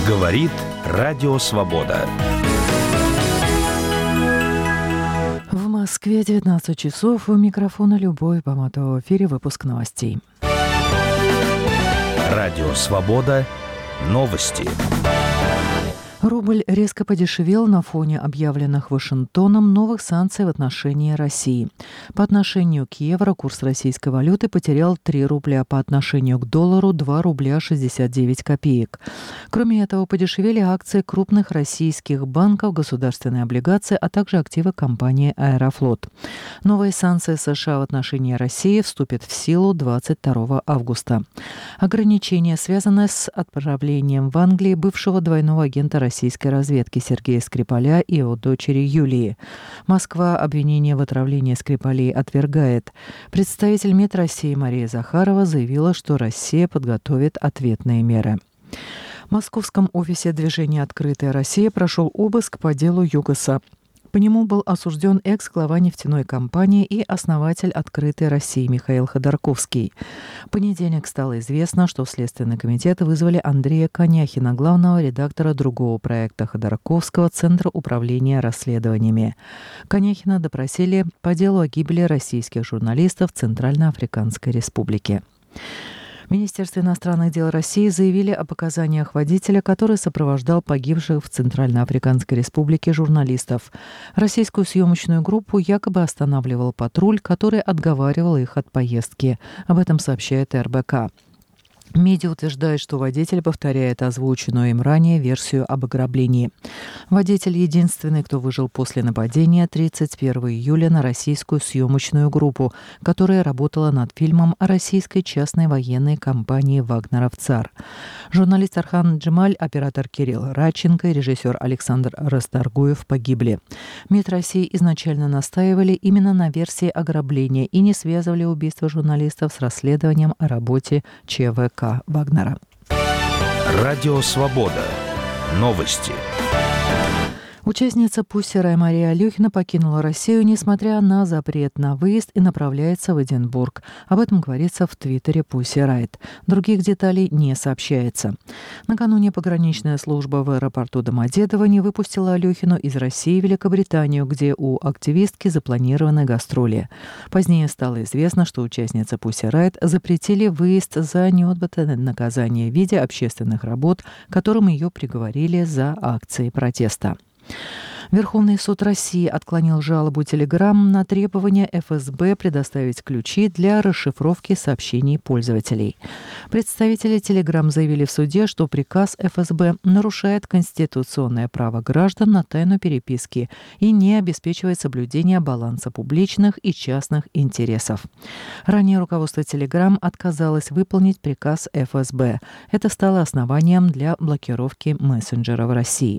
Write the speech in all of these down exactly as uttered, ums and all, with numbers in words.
Говорит Радио Свобода. В Москве девятнадцать часов. У микрофона Любовь Баматова. В эфире выпуск новостей. Радио Свобода. Новости. Рубль резко подешевел на фоне объявленных Вашингтоном новых санкций в отношении России. По отношению к евро курс российской валюты потерял три рубля, по отношению к доллару два рубля шестьдесят девять копеек. Кроме этого, подешевели акции крупных российских банков, государственные облигации, а также активы компании «Аэрофлот». Новые санкции США в отношении России вступят в силу двадцать второго августа. Ограничения, связанные с отправлением в Англию бывшего двойного агента России, российской разведки Сергея Скрипаля и его дочери Юлии. Москва обвинение в отравлении Скрипалей отвергает. Представитель МИД России Мария Захарова заявила, что Россия подготовит ответные меры. В московском офисе движения «Открытая Россия» прошел обыск по делу ЮГОСа. По нему был осужден экс-глава нефтяной компании и основатель «Открытой России» Михаил Ходорковский. В понедельник стало известно, что в Следственный комитет вызвали Андрея Коняхина, главного редактора другого проекта Ходорковского «Центра управления расследованиями». Коняхина допросили по делу о гибели российских журналистов в Центральноафриканской Республике. В Министерстве иностранных дел России заявили о показаниях водителя, который сопровождал погибших в Центральноафриканской Республике журналистов. Российскую съемочную группу якобы останавливал патруль, который отговаривал их от поездки. Об этом сообщает эр бэ ка. Медиа утверждает, что водитель повторяет озвученную им ранее версию об ограблении. Водитель единственный, кто выжил после нападения тридцать первого июля на российскую съемочную группу, которая работала над фильмом о российской частной военной компании «Вагнеров Цар». Журналист Архан Джемаль, оператор Кирилл Радченко и режиссер Александр Расторгуев погибли. МИД России изначально настаивали именно на версии ограбления и не связывали убийство журналистов с расследованием о работе че вэ ка Вагнера. Радио Свобода. Новости. Участница Pussy Riot Мария Алехина покинула Россию, несмотря на запрет на выезд, и направляется в Эдинбург. Об этом говорится в твиттере Pussy Riot. Других деталей не сообщается. Накануне пограничная служба в аэропорту Домодедово не выпустила Алехину из России в Великобританию, где у активистки запланированы гастроли. Позднее стало известно, что участнице Pussy Riot запретили выезд за неотбытое наказание в виде общественных работ, к которым ее приговорили за акции протеста. Верховный суд России отклонил жалобу Telegram на требование эф эс бэ предоставить ключи для расшифровки сообщений пользователей. Представители Telegram заявили в суде, что приказ эф эс бэ нарушает конституционное право граждан на тайну переписки и не обеспечивает соблюдение баланса публичных и частных интересов. Ранее руководство Telegram отказалось выполнить приказ эф эс бэ. Это стало основанием для блокировки мессенджера в России.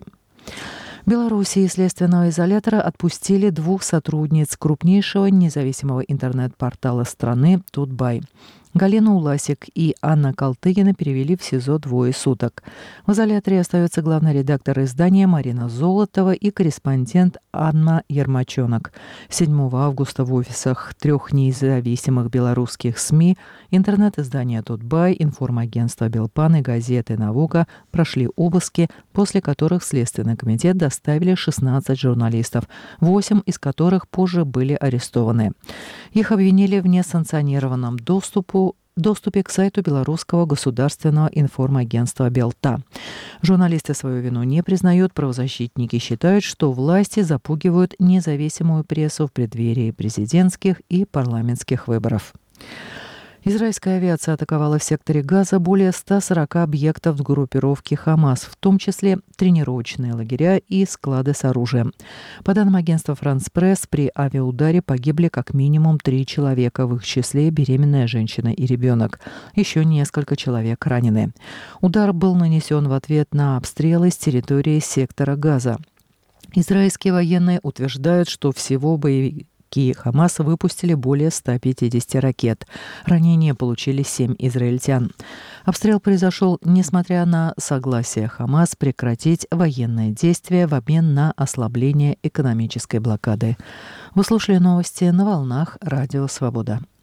В Беларуси из следственного изолятора отпустили двух сотрудниц крупнейшего независимого интернет-портала страны «Тутбай». Галину Уласик и Анна Калтыгина перевели в СИЗО двое суток. В изоляторе остается главный редактор издания Марина Золотова и корреспондент Анна Ермачонок. седьмого августа в офисах трех независимых белорусских СМИ, интернет-издания «Тутбай», информагентства «Белпан» и газеты «Наука» прошли обыски, после которых в Следственный комитет доставили шестнадцать журналистов, восемь из которых позже были арестованы. Их обвинили в несанкционированном доступу доступе к сайту белорусского государственного информагентства «Белта». Журналисты свою вину не признают, правозащитники считают, что власти запугивают независимую прессу в преддверии президентских и парламентских выборов. Израильская авиация атаковала в секторе Газа более ста сорока объектов группировки «Хамас», в том числе тренировочные лагеря и склады с оружием. По данным агентства «Франс Пресс», при авиаударе погибли как минимум три человека, в их числе беременная женщина и ребенок. Еще несколько человек ранены. Удар был нанесен в ответ на обстрелы с территории сектора Газа. Израильские военные утверждают, что всего боевики Хамаса выпустили более ста пятидесяти ракет. Ранения получили семь израильтян. Обстрел произошел, несмотря на согласие Хамас прекратить военные действия в обмен на ослабление экономической блокады. Вы слушали новости на волнах Радио Свобода.